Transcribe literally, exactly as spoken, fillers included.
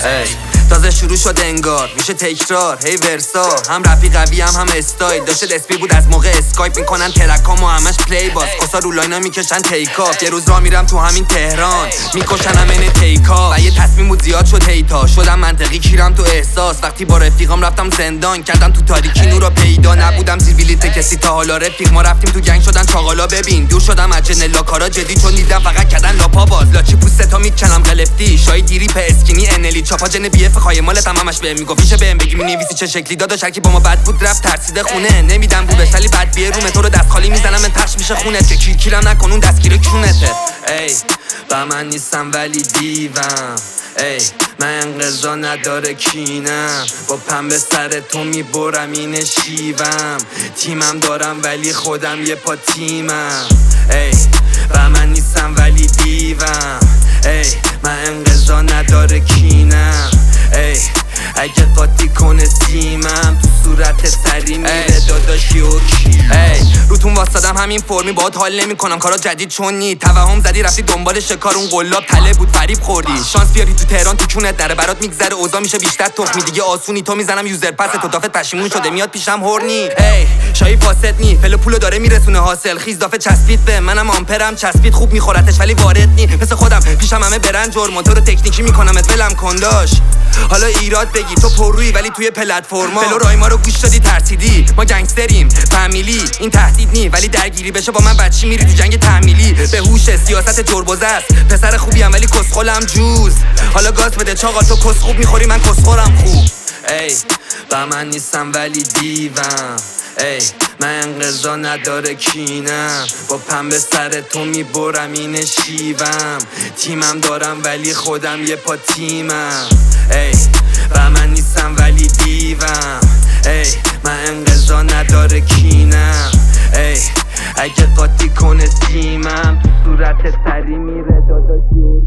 ای تازه شروع شد انگار میشه تکرار هی ورسا هم رپی قوی هم هم استایل داشته دسپی بود از موقع اسکایپ میکنن ترکامو همش پلی باز قصا رو لاینا میکشن تیکاپ یه روز را میرم تو همین تهران میکشنم این تیکا و یه تصمیم بود زیاد شد هیتا شدم منطقی کیرم تو احساس وقتی با رفیقام رفتم زندان کردم تو تاریکی نورا پیدا نبودم زیر بلیت کسی تا حالا رفیق ما رفتیم تو گنگ شدن چاقالا ببین دور شدم از جنلا کارا جدی چون دیدم فقط کردن لاپا باز لاچی پوستا میکنم قلفتی شای دیری په اسکینی انلی چاپا جن بی اف خای مال تمامش بهم میگفت میشه بهم بگی مینویسی چه شکلی داداش هر کی با ما بد بود رفت ترسیده خونه نمیدم بوبش ولی بد بیه روم تو رو دست خالی میزنم من پخش میشه خونت که کیرکیرم نکن اون دستگیر کونته ای با من نیستم ولی دیوم ای من انقضا نداره کینم با پنبه سر تو میبرم این شیوم تیمم دارم ولی خودم یه پا تیمم ای با من نیستم ولی دیوم ای من انقضا نداره کینم ای اگه قاطی کنه سیمم تو صورت سری میره داداشی و کی ای روتون واسدم همین فرمی باهات حال نمی کنم کارا جدید چون نی توهم زدی رفتی دنبال شکار اون قلاب تله بود فریب خوردی شانس بیاری تو تهران تو کونت نره برات میگذره اوضاع میشه بیشتر تخمی دیگه آسونی تو میزنم یوزر پس تو دافت پشیمون شده میاد پیشم هورنی ای شایی فاسد نی فل پولو داره میرسونه حاصل خیز دافه چسبید به منم آمپرم چسبید خوب میخورتش ولی وارد نی مثل خودم پیشم همه برن جرم تو رو تکنیکی میکنمت ولم کنداش حالا ایراد بگی تو پررویی ولی توی پلتفرما فلو رای ما رو گوش دادی ترسیدی ما گنگستریم فامیلی این تهدید نی ولی درگیری بشه با من بچی میری تو جنگ تحمیلی به هوش سیاست جربوزه است پسر خوبی ام ولی کسخلم جوز حالا گاز بده چاقا تو کس خوب میخوری من کسخورم خوب ای با من نیستم ولی دیوم ای من انقضا نداره کینم با پنبه سر تو میبرم این شیوم تیمم دارم ولی خودم یه پا تیمم ای و من نیستم ولی دیوم ای من انقضا نداره کینم ای اگه قاطی کنه سیمم تو صورت سری میره داداشی